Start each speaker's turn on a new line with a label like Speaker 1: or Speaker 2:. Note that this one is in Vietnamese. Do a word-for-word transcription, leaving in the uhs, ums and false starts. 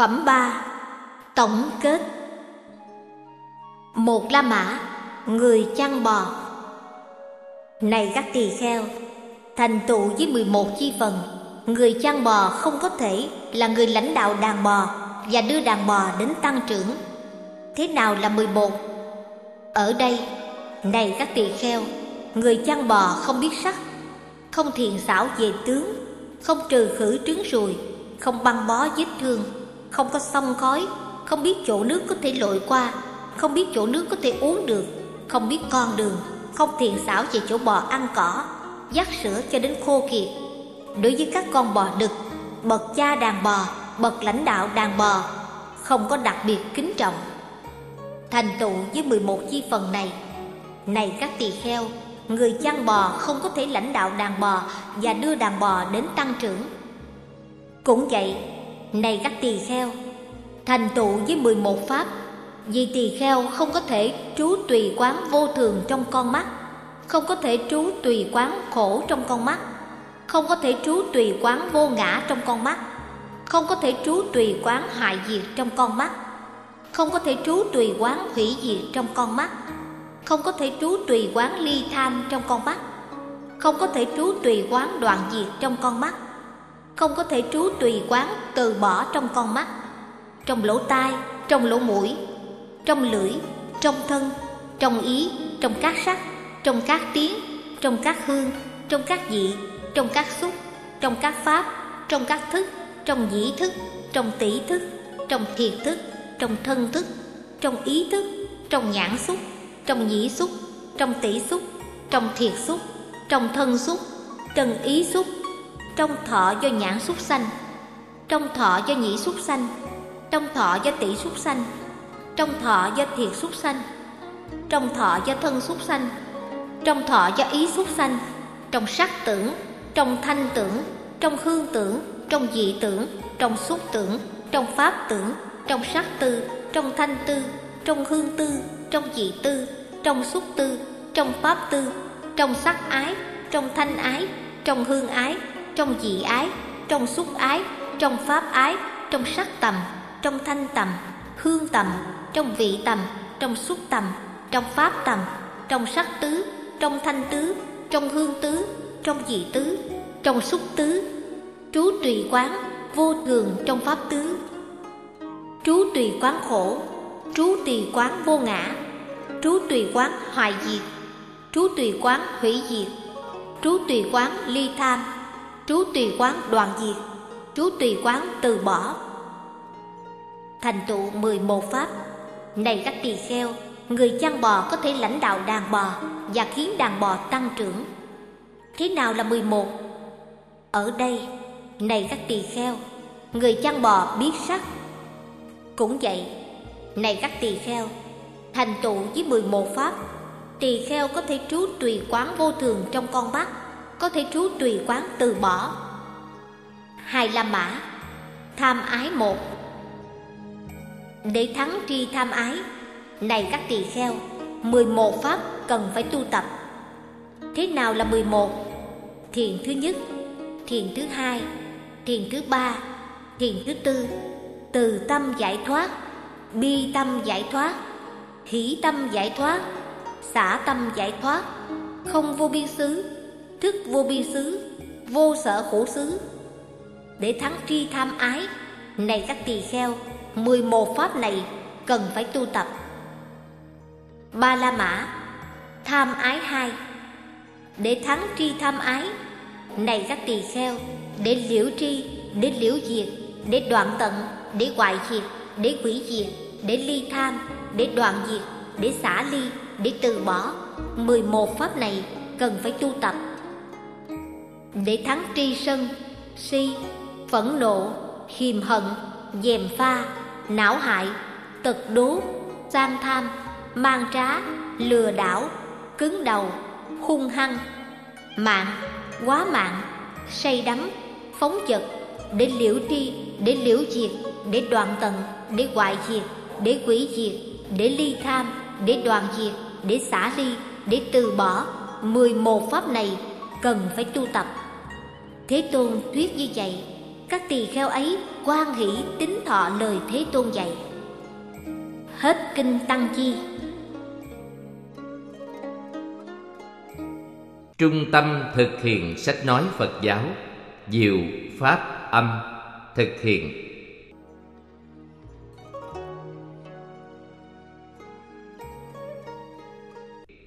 Speaker 1: Phẩm ba. Tổng kết. Một La Mã, người chăn bò. Này các tỳ kheo, thành tựu với mười một chi phần, người chăn bò không có thể là người lãnh đạo đàn bò và đưa đàn bò đến tăng trưởng. Thế nào là mười một? Ở đây, này các tỳ kheo, người chăn bò không biết sắc, không thiện xảo về tướng, không trừ khử trứng ruồi, không băng bó vết thương, không có xông khói, không biết chỗ nước có thể lội qua, không biết chỗ nước có thể uống được, không biết con đường, không thiện xảo về chỗ bò ăn cỏ, dắt sữa cho đến khô kiệt. Đối với các con bò đực, bậc cha đàn bò, bậc lãnh đạo đàn bò không có đặc biệt kính trọng. Thành tựu với mười một chi phần này, này các tỳ kheo, người chăn bò không có thể lãnh đạo đàn bò và đưa đàn bò đến tăng trưởng. Cũng vậy, này các tỳ kheo, thành tựu với mười một pháp, vì tỳ kheo không có thể trú tùy quán vô thường trong con mắt, không có thể trú tùy quán khổ trong con mắt, không có thể trú tùy quán vô ngã trong con mắt, không có thể trú tùy quán hại diệt trong con mắt, không có thể trú tùy quán hủy diệt trong con mắt, không có thể trú tùy quán ly tham trong con mắt, không có thể trú tùy quán đoạn diệt trong con mắt, không có thể trú tùy quán từ bỏ trong con mắt, trong lỗ tai, trong lỗ mũi, trong lưỡi, trong thân, trong ý, trong các sắc, trong các tiếng, trong các hương, trong các vị, trong các xúc, trong các pháp, trong các thức, trong dĩ thức, trong tỷ thức, trong thiệt thức, trong thân thức, trong ý thức, trong nhãn xúc, trong nhĩ xúc, trong tỷ xúc, trong thiệt xúc, trong thân xúc, trong ý xúc, trong thọ do nhãn xúc sanh, trong thọ do nhĩ xúc sanh, trong thọ do tỷ xúc sanh, trong thọ do thiệt xúc sanh, trong thọ do thân xúc sanh, trong thọ do ý xúc sanh, trong sắc tưởng, trong thanh tưởng, trong hương tưởng, trong vị tưởng, trong xúc tưởng, trong pháp tưởng, trong sắc tư, trong thanh tư, trong hương tư, trong vị tư, trong xúc tư, trong pháp tư, trong sắc ái, trong thanh ái, trong hương ái, trong vị ái, trong xúc ái, trong pháp ái, trong sắc tầm, trong thanh tầm, hương tầm, trong vị tầm, trong xúc tầm, trong pháp tầm, trong sắc tứ, trong thanh tứ, trong hương tứ, trong vị tứ, trong xúc tứ, trú tùy quán vô thường trong pháp tứ, trú tùy quán khổ, trú tùy quán vô ngã, trú tùy quán hoại diệt, trú tùy quán hủy diệt, trú tùy quán ly tham, trú tùy quán đoạn diệt, trú tùy quán từ bỏ. Thành tựu mười một pháp, này các tỳ kheo, người chăn bò có thể lãnh đạo đàn bò và khiến đàn bò tăng trưởng. Thế nào là mười một? Ở đây, này các tỳ kheo, người chăn bò biết sắc. Cũng vậy, này các tỳ kheo, thành tựu với mười một pháp, tỳ kheo có thể trú tùy quán vô thường trong con mắt, có thể trú tùy quán từ bỏ. Hai La Mã, tham ái một. Để thắng tri tham ái, này các tỳ kheo, mười một pháp cần phải tu tập. Thế nào là mười một? Thiền thứ nhất, thiền thứ hai, thiền thứ ba, thiền thứ tư, từ tâm giải thoát, bi tâm giải thoát, hỷ tâm giải thoát, xả tâm giải thoát, không vô biên xứ, thức vô biên xứ, vô sở khổ xứ. Để thắng tri tham ái, này các tỳ kheo, mười một pháp này cần phải tu tập. Ba La Mã, tham ái hai. Để thắng tri tham ái, này các tỳ kheo, để liễu tri, để liễu diệt, để đoạn tận, để hoại diệt, để hủy diệt, để ly tham, để đoạn diệt, để xả ly, để từ bỏ, mười một pháp này cần phải tu tập. Để thắng tri sân, si, phẫn nộ, hiềm hận, gièm pha, não hại, tật đố, sang tham, mang trá, lừa đảo, cứng đầu, hung hăng, mạng, quá mạng, say đắm, phóng dật, để liễu tri, để liễu diệt, để đoạn tận, để hoại diệt, để hủy diệt, để ly tham, để đoạn diệt, để xả ly, để từ bỏ, mười một pháp này cần phải tu tập. Thế Tôn thuyết như vậy, các tỳ kheo ấy hoan hỷ tín thọ lời Thế Tôn dạy. Hết kinh Tăng Chi.
Speaker 2: Trung tâm thực hiện sách nói Phật giáo, Diệu Pháp Âm thực hiện.